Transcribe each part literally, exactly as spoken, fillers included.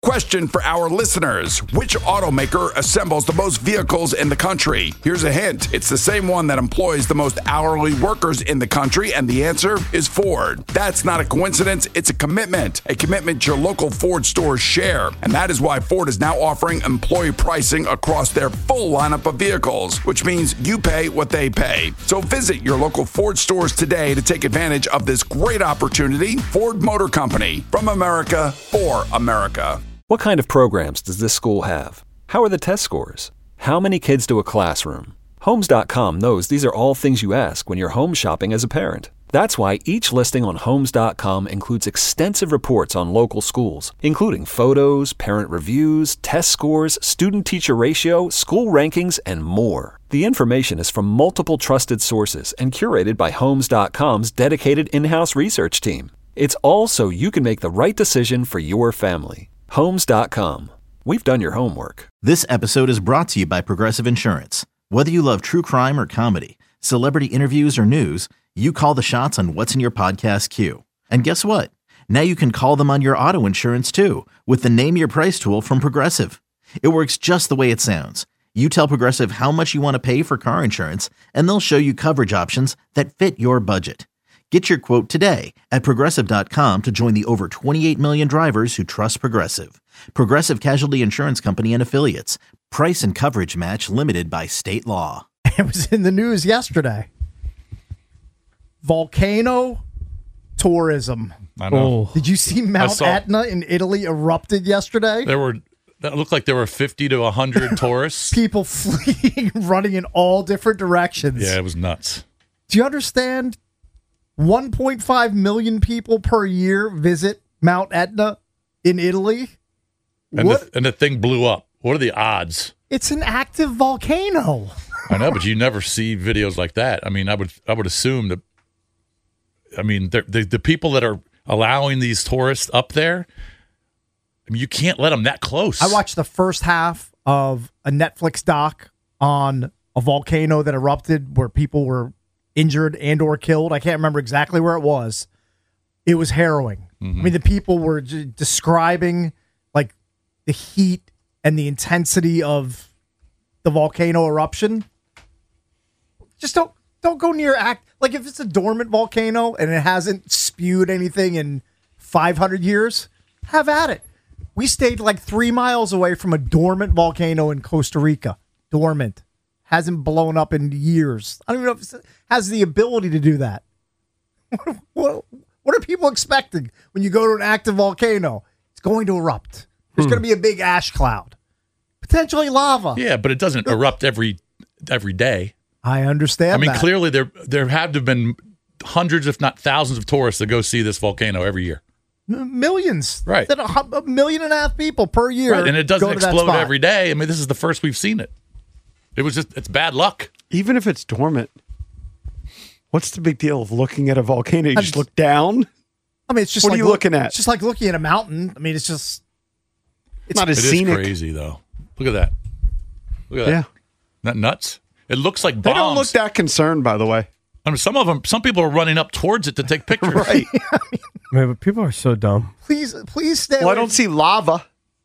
Question for our listeners. Which automaker assembles the most vehicles in the country? Here's a hint. It's the same one that employs the most hourly workers in the country, and the answer is Ford. That's not a coincidence. It's a commitment. A commitment your local Ford stores share. And that is why Ford is now offering employee pricing across their full lineup of vehicles, which means you pay what they pay. So visit your local Ford stores today to take advantage of this great opportunity. Ford Motor Company. From America, for America. What kind of programs does this school have? How are the test scores? How many kids do a classroom? Homes dot com knows these are all things you ask when you're home shopping as a parent. That's why each listing on Homes dot com includes extensive reports on local schools, including photos, parent reviews, test scores, student-teacher ratio, school rankings, and more. The information is from multiple trusted sources and curated by Homes dot com's dedicated in-house research team. It's all so you can make the right decision for your family. Homes dot com. We've done your homework. This episode is brought to you by Progressive Insurance. Whether you love true crime or comedy, celebrity interviews or news, you call the shots on what's in your podcast queue. And guess what? Now you can call them on your auto insurance too with the Name Your Price tool from Progressive. It works just the way it sounds. You tell Progressive how much you want to pay for car insurance, and they'll show you coverage options that fit your budget. Get your quote today at Progressive dot com to join the over twenty-eight million drivers who trust Progressive. Progressive Casualty Insurance Company and Affiliates. Price and coverage match limited by state law. It was in the news yesterday. Volcano tourism. I know. Did you see Mount saw- Etna in Italy erupted yesterday? There were, that looked like there were fifty to one hundred tourists. People fleeing, running in all different directions. Yeah, it was nuts. Do you understand? one point five million people per year visit Mount Etna in Italy. And what? the, and the thing blew up. What are the odds? It's an active volcano. I know, but you never see videos like that. I mean, I would I would assume that, I mean, the, the people that are allowing these tourists up there, I mean, you can't let them that close. I watched the first half of a Netflix doc on a volcano that erupted where people were injured and or killed. I can't remember exactly where it was. It was harrowing. Mm-hmm. I mean, the people were j- describing like the heat and the intensity of the volcano eruption. Just don't don't go near act like if it's a dormant volcano and it hasn't spewed anything in five hundred years, have at it. We stayed like three miles away from a dormant volcano in Costa Rica. Dormant. Hasn't blown up in years. I don't even know if it has the ability to do that. What, what are people expecting when you go to an active volcano? It's going to erupt. There's hmm. going to be a big ash cloud. Potentially lava. Yeah, but it doesn't erupt every every day. I understand I mean, that. clearly there there have to have been hundreds, if not thousands, of tourists that go see this volcano every year. Millions. Right. A, a million and a half people per year. Right, and it doesn't explode every day. I mean, this is the first we've seen it. It was just, it's bad luck. Even if it's dormant, what's the big deal of looking at a volcano? You just look down? I mean, it's just what like are you look, looking at? It's just like looking at a mountain. I mean, it's just, it's not as it scenic. It is crazy, though. Look at that. Look at that. Yeah. Isn't that nuts? It looks like bombs. They don't look that concerned, by the way. I mean, some of them, some people are running up towards it to take pictures. Right. I mean, but people are so dumb. Please, please stay Well, away. I don't see lava.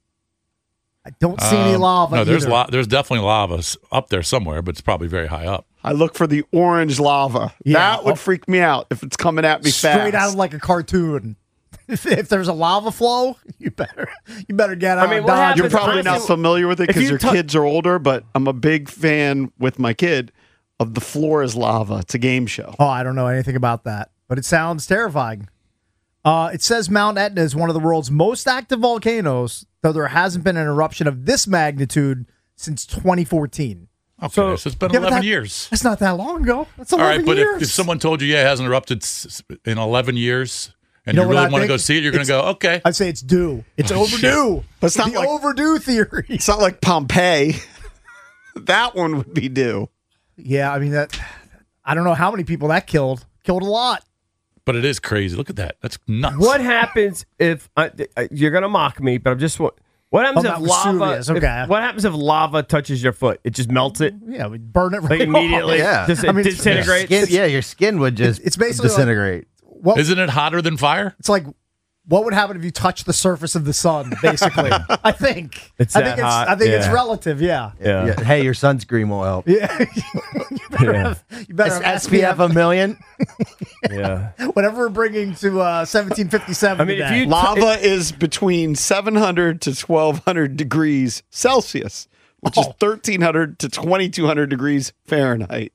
I don't see any Um, lava No, there's either. lo- there's definitely lava up there somewhere, but it's probably very high up. I look for the orange lava. Yeah. That would freak me out if it's coming at me Straight fast. out of like a cartoon. If, if there's a lava flow, you better you better get out. I mean, and what dodge happens- it. You're probably not honestly, familiar with it if because you your tou- kids are older, but I'm a big fan with my kid of The Floor is Lava. It's a game show. Oh, I don't know anything about that, but it sounds terrifying. Uh, it says Mount Etna is one of the world's most active volcanoes, though there hasn't been an eruption of this magnitude since twenty fourteen. Okay, So- so, it's been Yeah, but eleven that- years. That's not that long ago. That's All eleven right, but years. if, if someone told you, yeah, it hasn't erupted s- s- in eleven years, and You you, know what really I want to think? go see it, you're going to It's- go, okay. I'd say it's due. It's Oh, overdue. But it's not the like- overdue theory. It's not like Pompeii. That one would be due. Yeah, I mean that. I don't know how many people that killed. Killed a lot. But it is crazy. Look at that. That's nuts. What happens if uh, uh, you're gonna mock me? But I'm just what. What happens Oh, if Mount lava? Vesuvius, okay. if- what happens if lava touches your foot? It just melts it, Yeah, we burn it like right immediately. off. Yeah. Just, it I mean, it's- disintegrates. Skin, yeah, your skin would just It's basically like- disintegrate. Well, Isn't it hotter than fire? it's like what would happen if you touch the surface of the sun? Basically, I think. It's I that think it's. hot, I think it's yeah. relative. Yeah. Yeah. Yeah, hey, your sunscreen will help. Yeah. you better Yeah. have. You better It's have S P F a million. Yeah. Whatever we're bringing to uh, seventeen fifty-seven. I mean, if today. you- Lava is between seven hundred to twelve hundred degrees Celsius, which is Oh. thirteen hundred to twenty-two hundred degrees Fahrenheit.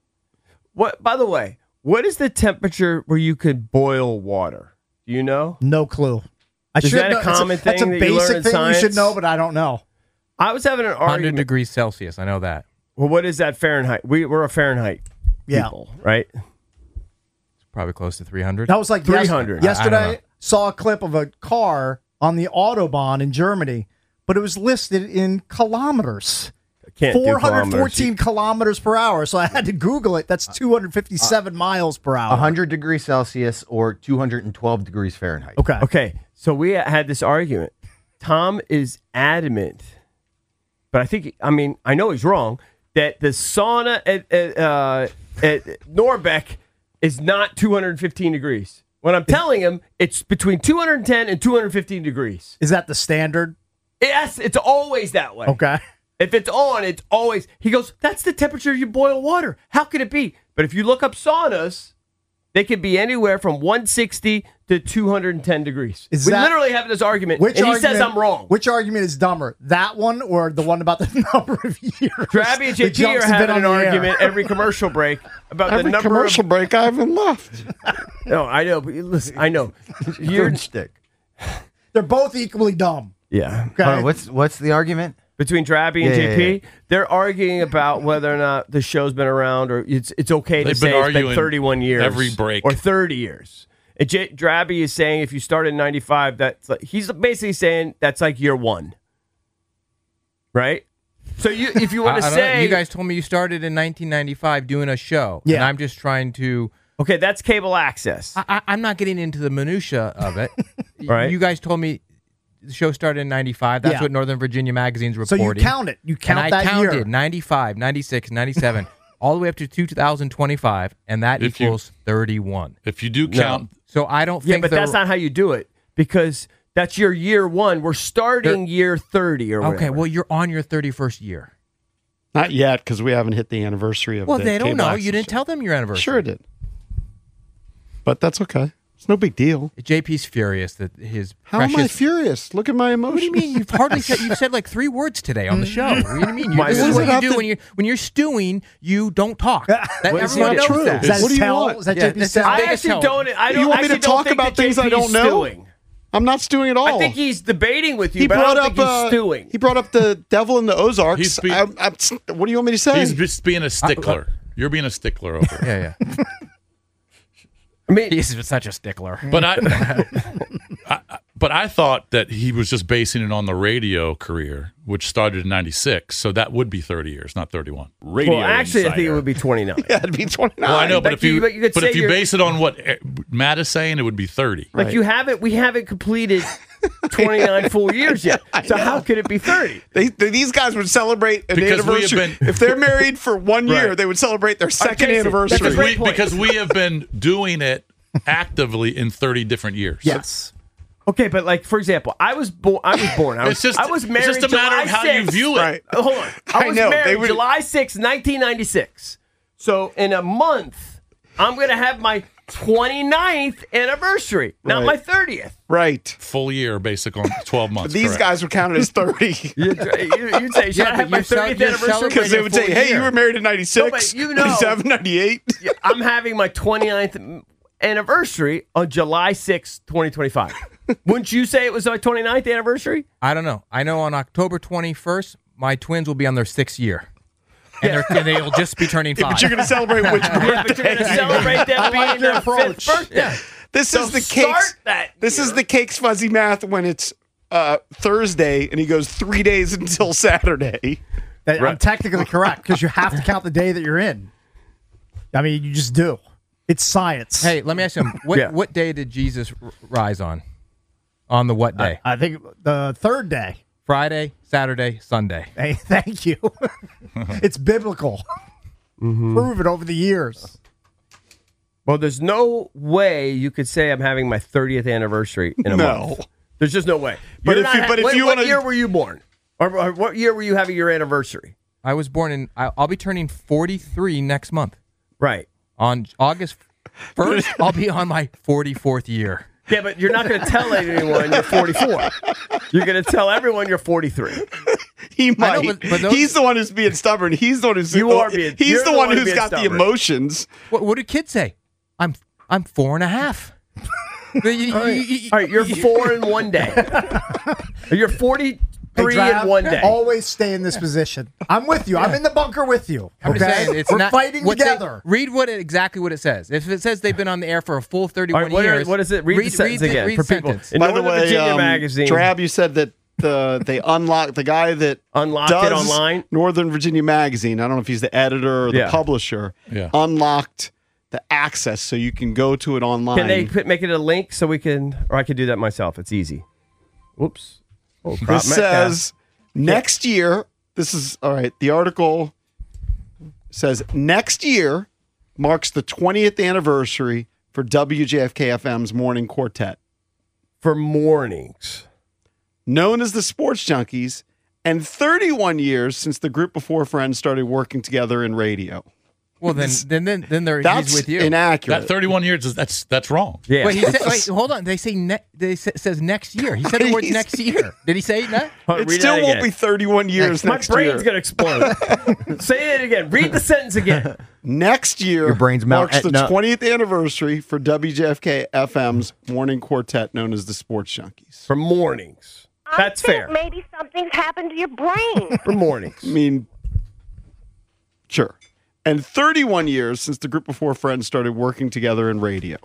What? By the way, what is the temperature where you could boil water? Do you know? no clue. I Is should that a know. It's common That's a thing that you learn basic in thing you should science? know, but I don't know. I was having an one hundred argument. degrees Celsius. I know that. Well, what is that Fahrenheit? We, we're a Fahrenheit Yeah. people, right? It's probably close to three hundred. That was like yes- three hundred. Yesterday, I- I don't know. saw a clip of a car on the Autobahn in Germany, but it was listed in kilometers. Can't do four hundred kilometers. fourteen kilometers per hour. So I had to Google it. That's two hundred fifty-seven miles per hour. one hundred degrees Celsius or two hundred twelve degrees Fahrenheit. Okay. Okay, so we had this argument. Tom is adamant, but I think, I mean, I know he's wrong, that the sauna at, at, uh, at Norbeck is not two hundred fifteen degrees. When I'm telling him it's between two hundred ten and two hundred fifteen degrees. Is that the standard? Yes, it's always that way. Okay. If it's on, it's always, he goes, that's the temperature you boil water. How could it be? But if you look up saunas, they can be anywhere from one sixty to two hundred ten degrees. Is we that- literally have this argument, Which and he argument, says I'm wrong. Which argument is dumber? That one or the one about the number of years? Drabby and the J P are jumps have been having an on the air? argument every commercial break about Every the number commercial of... break I haven't left. No, I know, but listen, I know. You're, Stick. They're both equally dumb. yeah. Okay. Hold on, what's what's the argument? Between Drabby and Yeah, J P, yeah, yeah. they're arguing about whether or not the show's been around or it's it's okay to They've say been it's been arguing thirty-one years. every break. Or thirty years. And J- Drabby is saying if you started in ninety-five, that's like, he's basically saying that's like year one. Right? So you, if you I, want I to don't know. say... You guys told me you started in nineteen ninety-five doing a show. Yeah. And I'm just trying to. Okay, that's cable access. I, I, I'm not getting into the minutia of it. Right. You guys told me the show started in ninety-five. That's Yeah. what Northern Virginia Magazine's So reporting. you count it. You count and I that counted year. ninety-five, ninety-six, ninety-seven, all the way up to two thousand twenty-five, and that If you- equals thirty-one. If you do count, So I don't Yeah, think but the- that's not how you do it because that's your year one. We're starting year thirty or whatever. Okay, well, you're on your thirty-first year. Not yet, because we haven't hit the anniversary of Well, the they don't cable know. access You didn't show. tell them your anniversary. Sure it did. But that's okay. It's no big deal. J P's furious that his How am I precious. furious? Look at my emotions. What do you mean? You've hardly said. You've said like three words today on the show. What do you mean? You, Why this does is it what you have do to- when you're when you're stewing. You don't talk. That, Well, it's everyone not knows true. that. Is that What do you tell? want? Is that Yeah, J P this is- tell? I Biggest actually help. don't. I don't You want me to actually don't talk think about that things I J P's don't know? stewing. I'm not stewing at all. I think he's debating with you, he but brought I don't up think he's uh, stewing. he brought up the devil in the Ozarks. He's be- I'm, I'm, what do you want me to say? he's just being a stickler. You're being a stickler over it. Yeah, yeah. I mean, He's such a stickler. But I, I, I- but I thought that he was just basing it on the radio career, which started in ninety-six. So that would be thirty years, not thirty-one. well, actually, I think it would be twenty-nine. yeah, it'd be twenty-nine. Well, I know, but Like if you, you- but you could but say if you you're- base it on what eh, Matt is saying, it would be thirty. Like you haven't, we haven't completed twenty-nine full years yet. So how could it be thirty? They, they, these guys would celebrate an Because we have anniversary. been- if they're married for one year, Right. they would celebrate their second Jason, anniversary. that's a Because great we, point. because we have been doing it actively in thirty different years. Yes. Okay, but like for example, I was born. I was born. I was, It's just- I was it's married. just a matter July of how you sixth. view it. Right. Uh, Hold on. I I was know, they married would- July sixth, nineteen ninety-six. So in a month, I'm going to have my twenty-ninth anniversary, not Right. my thirtieth. right. Full year, basic on twelve months. These correct. guys would count it as thirty. You'd, you'd say, should Yeah, I have but my you're cel- thirtieth you're anniversary? celebrating Because they would say, full hey, year? you were married in ninety-six, No, but you know- ninety-seven, ninety-eight. Yeah, I'm having my twenty-ninth anniversary on July sixth, twenty twenty-five. Wouldn't you say it was my twenty-ninth anniversary? I don't know. I know on October twenty-first, my twins will be on their sixth year, and, they're, and they'll just be turning five. But you're going to celebrate which Yeah, but you're going to celebrate them being your their approach. fifth birthday. This So is the start cakes. that This is year. the cakes fuzzy math when it's uh, Thursday and he goes three days until Saturday. That- I'm technically correct because you have to count the day that you're in. I mean, you just do. It's science. Hey, let me ask you, what Yeah. what day did Jesus r- rise on? On the what day? I think the third day. Friday, Saturday, Sunday. Hey, thank you. It's biblical. Proven over the years. Well, there's no way you could say I'm having my thirtieth anniversary in a No. month. There's just no way. But You're if not you- ha- but if what, you what wanna- year were you born? Or, or what year were you having your anniversary? I was born in. I- I'll be turning forty-three next month. Right. On August first, I'll be on my forty-fourth year. Yeah, but you're not going to tell anyone you're forty-four. You're going to tell everyone you're forty-three. He might. know, but- but those- He's the one who's being stubborn. He's the one who's You are being- He's you're the, the one one who's being got the stubborn. emotions. What, what do kids say? I'm I'm four and a half. You- you- All right, you- All right, you're four in one day. You're forty-three Hey, Trav, in one day. Always stay in this position. I'm with you. I'm in the bunker with you. I'm Okay, just saying, it's we're not fighting what they- together. read what it, exactly what it says. If it says they've been on the air for a full All thirty-one right, what, are- years, what is it? Read, the sentence the- again read for the people. sentence. In By the Northern way, Virginia um, Magazine. Drab, you said that the they unlocked the guy that Unlocked it does online? Northern Virginia Magazine. I don't know if he's the editor or the Yeah. publisher. Yeah. Unlocked the access so you can go to it online. Can they put, make it a link so we can, or I can do that myself? It's easy. Whoops. Oh, crop This Metcalf. says next year. This is all right. The article says next year marks the twentieth anniversary for W J F K F M's Morning Quartet, for mornings. known as the Sports Junkies, and thirty-one years since the group of four friends started working together in radio. Well, then, then, then, then they're, That's he's with you. inaccurate. That thirty-one years is that's that's wrong. Yeah. Wait, he said, wait, hold on. They say ne- they say, says next year. He said the word He's- next year. Did he say that? Hold on, It read still that won't again. be thirty-one years My next brain's year. going to explode. Say it again. Read the sentence again. Next year Your brain's melt- marks the no. twentieth anniversary for W J F K F M's Morning Quartet, known as the Sports Junkies. For mornings. That's I think fair. Maybe something's happened to your brain. For mornings. I mean, sure. And thirty-one years since the group of four friends started working together in radio.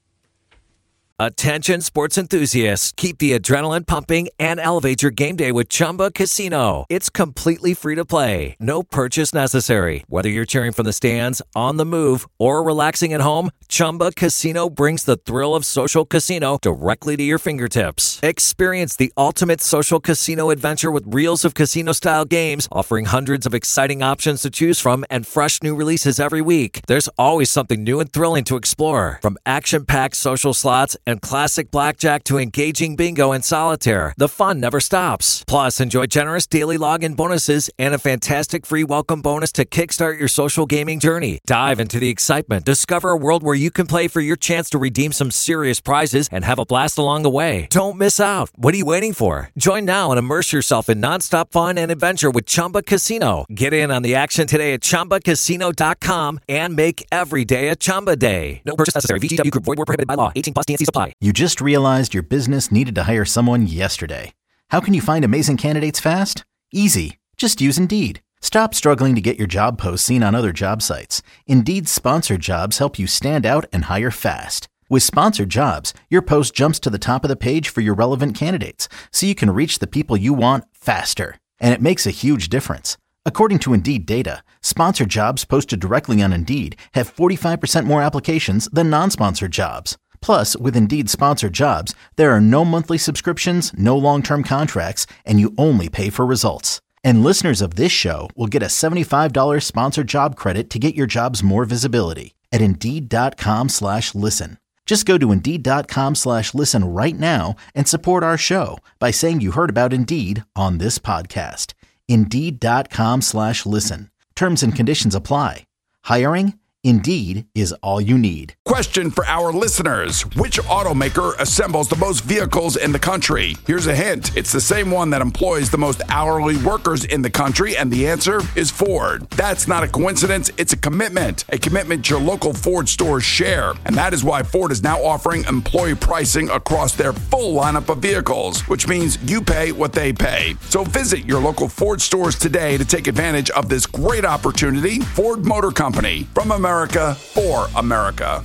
Attention sports enthusiasts, keep the adrenaline pumping and elevate your game day with Chumba Casino. It's completely free to play. No purchase necessary. Whether you're cheering from the stands, on the move, or relaxing at home, Chumba Casino brings the thrill of social casino directly to your fingertips. Experience the ultimate social casino adventure with reels of casino-style games, offering hundreds of exciting options to choose from and fresh new releases every week. There's always something new and thrilling to explore, from action-packed social slots and classic blackjack to engaging bingo and solitaire. The fun never stops. Plus, enjoy generous daily login bonuses and a fantastic free welcome bonus to kickstart your social gaming journey. Dive into the excitement. Discover a world where you can play for your chance to redeem some serious prizes and have a blast along the way. Don't miss out. What are you waiting for? Join now and immerse yourself in nonstop fun and adventure with Chumba Casino. Get in on the action today at chumba casino dot com and make every day a Chumba day. No purchase necessary. V G W Group. Void where prohibited by law. eighteen plus T N C supply. You just realized your business needed to hire someone yesterday. How can you find amazing candidates fast? Easy. Just use Indeed. Stop struggling to get your job post seen on other job sites. Indeed's sponsored jobs help you stand out and hire fast. With sponsored jobs, your post jumps to the top of the page for your relevant candidates, so you can reach the people you want faster. And it makes a huge difference. According to Indeed data, sponsored jobs posted directly on Indeed have forty-five percent more applications than non-sponsored jobs. Plus, with Indeed sponsored jobs, there are no monthly subscriptions, no long-term contracts, and you only pay for results. And listeners of this show will get a seventy-five dollars sponsored job credit to get your jobs more visibility at Indeed.com slash listen. Just go to Indeed.com slash listen right now and support our show by saying you heard about Indeed on this podcast. Indeed.com slash listen. Terms and conditions apply. Hiring? Indeed is all you need. Question for our listeners. Which automaker assembles the most vehicles in the country? Here's a hint. It's the same one that employs the most hourly workers in the country, and the answer is Ford. That's not a coincidence. It's a commitment. A commitment your local Ford stores share. And that is why Ford is now offering employee pricing across their full lineup of vehicles, which means you pay what they pay. So visit your local Ford stores today to take advantage of this great opportunity. Ford Motor Company, from America. America for America.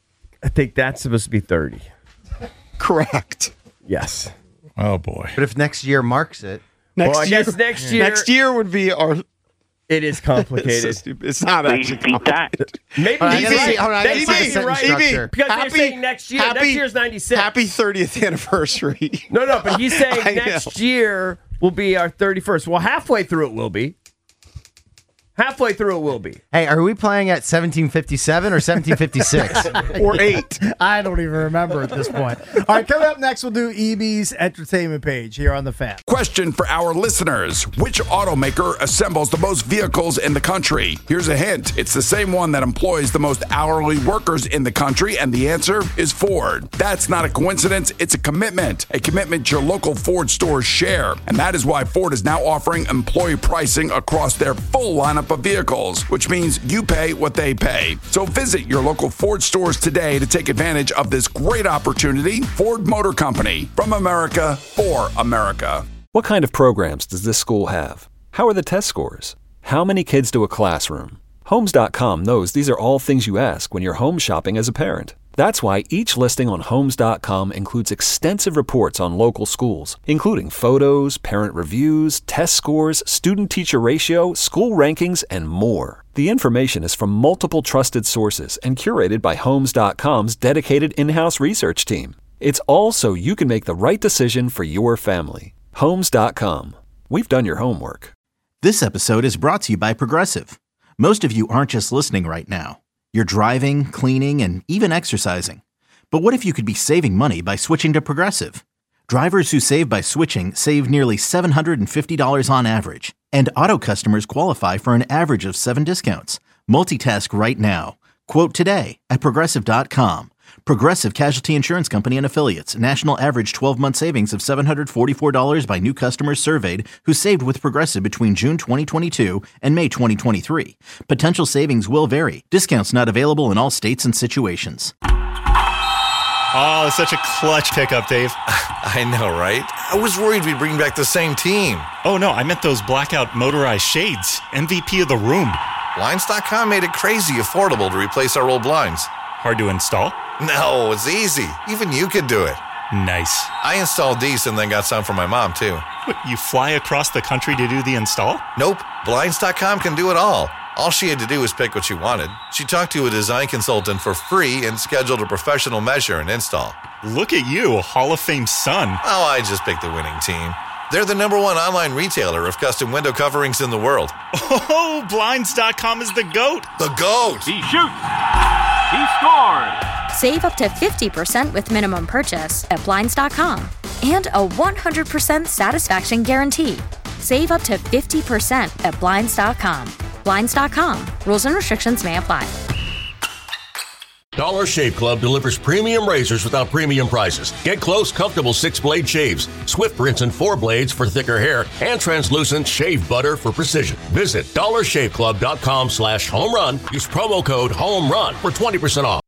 I think that's supposed to be thirty. Correct. Yes. Oh boy. But if next year marks it, Next well, I year, guess next year. next year would be our. It is complicated. It's, so it's not Please actually beat that. complicated. Maybe All right, I he's gotta right. see- hold on, I gotta Next see the year, you're sentence right. structure. Because Happy- they're saying next year. happy- next year's ninety-six. Happy thirtieth anniversary. No, no, but he's saying I next know. year will be our thirty-first. Well, halfway through it will be. Halfway through it will be. Hey, are we playing at seventeen fifty-seven or seventeen fifty-six? Or eight. I don't even remember at this point. All right, coming up next, we'll do E B's entertainment page here on the Fan. Question for our listeners. Which automaker assembles the most vehicles in the country? Here's a hint. It's the same one that employs the most hourly workers in the country, and the answer is Ford. That's not a coincidence. It's a commitment. A commitment your local Ford stores share. And that is why Ford is now offering employee pricing across their full lineup of vehicles, which means you pay what they pay. So visit your local Ford stores today to take advantage of this great opportunity. Ford Motor Company, from America for America. What kind of programs does this school have? How are the test scores? How many kids do a classroom? Homes dot com knows these are all things you ask when you're home shopping as a parent. That's why each listing on Homes dot com includes extensive reports on local schools, including photos, parent reviews, test scores, student-teacher ratio, school rankings, and more. The information is from multiple trusted sources and curated by Homes dot com's dedicated in-house research team. It's all so you can make the right decision for your family. Homes dot com. We've done your homework. This episode is brought to you by Progressive. Most of you aren't just listening right now. You're driving, cleaning, and even exercising. But what if you could be saving money by switching to Progressive? Drivers who save by switching save nearly seven hundred fifty dollars on average. And auto customers qualify for an average of seven discounts. Multitask right now. Quote today at Progressive dot com. Progressive Casualty Insurance Company and Affiliates. National average twelve-month savings of seven hundred forty-four dollars by new customers surveyed who saved with Progressive between June twenty twenty-two and May twenty twenty-three. Potential savings will vary. Discounts not available in all states and situations. Oh, it's such a clutch pickup, Dave. I know, right? I was worried we'd bring back the same team. Oh, no, I meant those blackout motorized shades. M V P of the room. Blinds dot com made it crazy affordable to replace our old blinds. Hard to install? No, it's easy. Even you could do it. Nice. I installed these and then got some for my mom, too. What, you fly across the country to do the install? Nope. Blinds dot com can do it all. All she had to do was pick what she wanted. She talked to a design consultant for free and scheduled a professional measure and install. Look at you, Hall of Fame son. Oh, I just picked the winning team. They're the number one online retailer of custom window coverings in the world. Oh, Blinds dot com is the GOAT. The GOAT! He shoots. He scores. Save up to fifty percent with minimum purchase at Blinds dot com. And a one hundred percent satisfaction guarantee. Save up to fifty percent at Blinds dot com. Blinds dot com. Rules and restrictions may apply. Dollar Shave Club delivers premium razors without premium prices. Get close, comfortable six-blade shaves, swift rinse and four blades for thicker hair, and translucent shave butter for precision. Visit dollar shave club dot com slash home run. Use promo code HOME RUN for twenty percent off.